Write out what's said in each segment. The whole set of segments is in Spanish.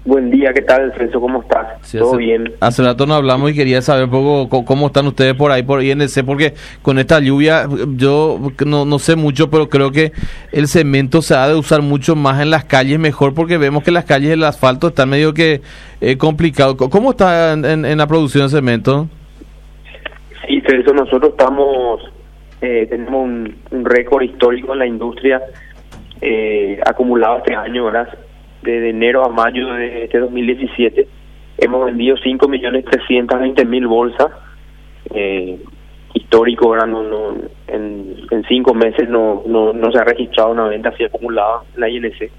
Buen día, ¿qué tal, Celso? ¿Cómo estás? Sí, ¿Todo bien? Hace rato no hablamos y quería saber un poco cómo están ustedes por ahí, por INC, porque con esta lluvia yo no sé mucho, pero creo que el cemento se ha de usar mucho más en las calles mejor, porque vemos que las calles del asfalto están medio que complicado. ¿Cómo está en la producción de cemento? Sí, Celso, nosotros tenemos un récord histórico en la industria acumulado este año, ¿verdad? De enero a mayo de este 2017 hemos vendido 5.320.000 bolsas, histórico, ¿verdad? En 5 meses no se ha registrado una venta así acumulada en la INC.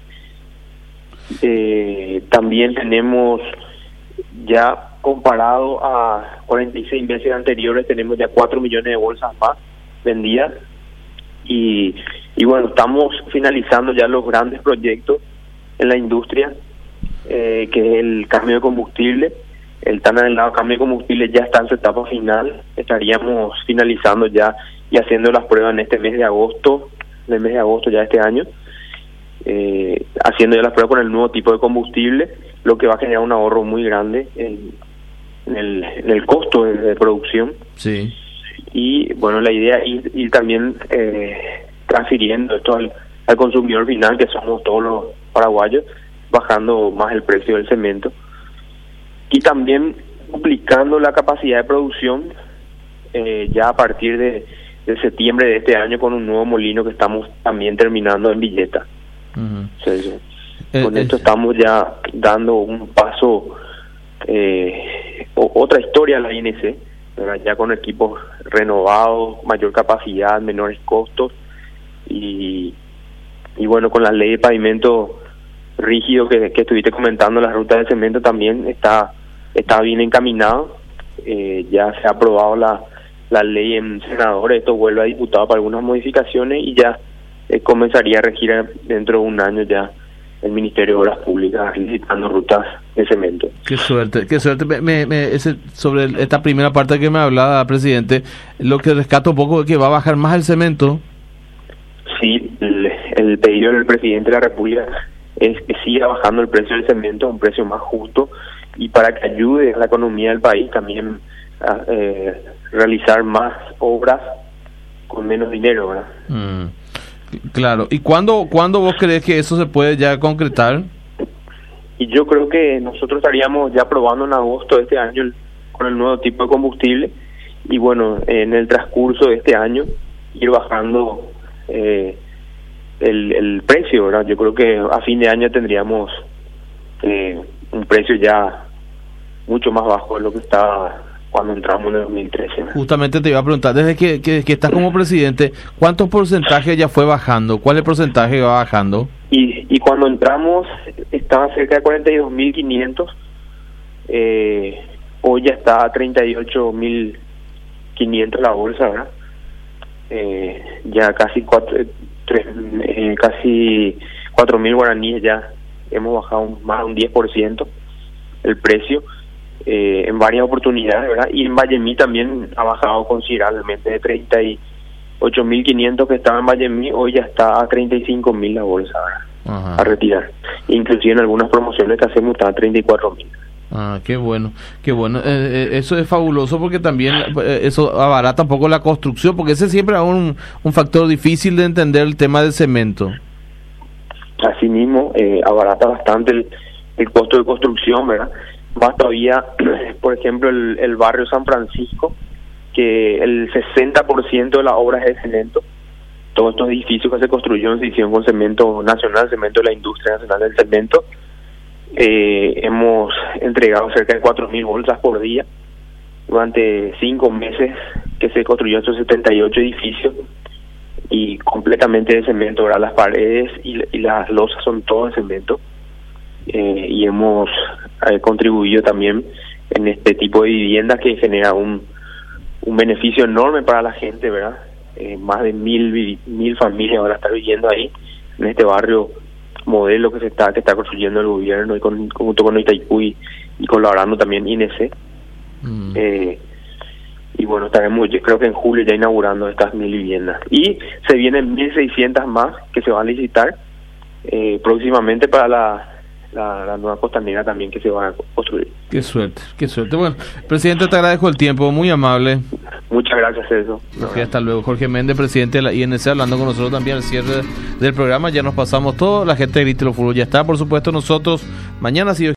También tenemos ya, comparado a 46 meses anteriores, tenemos ya 4 millones de bolsas más vendidas y bueno, estamos finalizando ya los grandes proyectos en la industria, que es el cambio de combustible. El tan anhelado cambio de combustible ya está en su etapa final. Estaríamos finalizando ya y haciendo las pruebas en este mes de agosto ya de este año, haciendo ya las pruebas con el nuevo tipo de combustible, lo que va a generar un ahorro muy grande en el costo de producción. Sí. Y bueno, la idea es ir también transfiriendo esto al consumidor final, que somos todos los paraguayos, bajando más el precio del cemento y también duplicando la capacidad de producción ya a partir de septiembre de este año, con un nuevo molino que estamos también terminando en Villeta. Con esto estamos ya dando un paso, otra historia a la INC, ¿verdad? Ya con equipos renovados, mayor capacidad, menores costos y bueno, con la ley de pavimento rígido que estuviste comentando, la ruta de cemento también está bien encaminado. Ya se ha aprobado la ley en senadores, esto vuelve a diputado para algunas modificaciones y ya comenzaría a regir dentro de un año ya el Ministerio de Obras Públicas licitando rutas de cemento. Qué suerte. Sobre esta primera parte que me hablaba, presidente, lo que rescato un poco es que va a bajar más el cemento. Sí, el pedido del presidente de la República es que siga bajando el precio del cemento a un precio más justo y para que ayude a la economía del país también a realizar más obras con menos dinero, ¿verdad? Claro. ¿Y cuándo vos crees que eso se puede ya concretar? Y yo creo que nosotros estaríamos ya probando en agosto de este año con el nuevo tipo de combustible y bueno, en el transcurso de este año ir bajando el precio, ¿verdad? Yo creo que a fin de año tendríamos un precio ya mucho más bajo de lo que estaba cuando entramos en el 2013. Justamente te iba a preguntar, desde que estás como presidente, ¿cuántos porcentajes ya fue bajando? ¿Cuál es el porcentaje que va bajando? Y cuando entramos estaba cerca de 42.500, hoy ya está a 38.500 la bolsa, ¿verdad? Ya casi 4.000 guaraníes ya hemos bajado más de un 10% el precio en varias oportunidades, ¿verdad? Y en Vallemí también ha bajado considerablemente, de 38.500 que estaba en Vallemí, hoy ya está a 35.000 la bolsa, ¿verdad? Ajá. A retirar. Inclusive en algunas promociones que hacemos está a 34.000. Ah, qué bueno, qué bueno. Eso es fabuloso porque también eso abarata un poco la construcción, porque ese siempre es un factor difícil de entender, el tema del cemento. Asimismo, abarata bastante el costo de construcción, ¿verdad? Más todavía, por ejemplo, el barrio San Francisco, que el 60% de las obras es de cemento. Todos estos edificios que se construyeron se hicieron con cemento nacional, cemento de la industria nacional del cemento. Hemos entregado cerca de 4.000 bolsas por día durante 5 meses que se construyeron estos 78 edificios y completamente de cemento, ¿verdad? Las paredes y las losas son todas de cemento, y hemos contribuido también en este tipo de viviendas que genera un beneficio enorme para la gente, ¿verdad? Más de 1.000 familias van a estar viviendo ahí en este barrio modelo que está construyendo el gobierno y junto con Itaipú y colaborando también INC. Y bueno, estaremos, yo creo que en julio ya inaugurando estas 1.000 viviendas y se vienen 1.600 más que se van a licitar próximamente para la nueva costanera también que se va a construir. Qué suerte, qué suerte. Bueno, presidente, te agradezco el tiempo, muy amable. Muchas gracias, Celso. Okay, hasta luego. Jorge Méndez, presidente de la INC, hablando con nosotros también al cierre del programa. Ya nos pasamos todo, la gente de Grítelo Fútbol ya está, por supuesto, nosotros mañana, si Dios